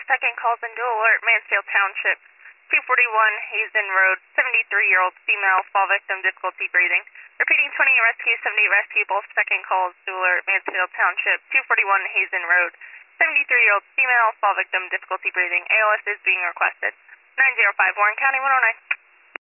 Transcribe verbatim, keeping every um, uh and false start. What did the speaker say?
second calls and dual alert, Mansfield Township, two forty-one Hazen Road, seventy-three-year-old female, fall victim, difficulty breathing. Repeating twenty rescue, seventy rescue, both second calls, dual alert, Mansfield Township, two forty-one Hazen Road, seventy-three-year-old female, fall victim, difficulty breathing. A L S is being requested. nine zero five, Warren County, one oh nine.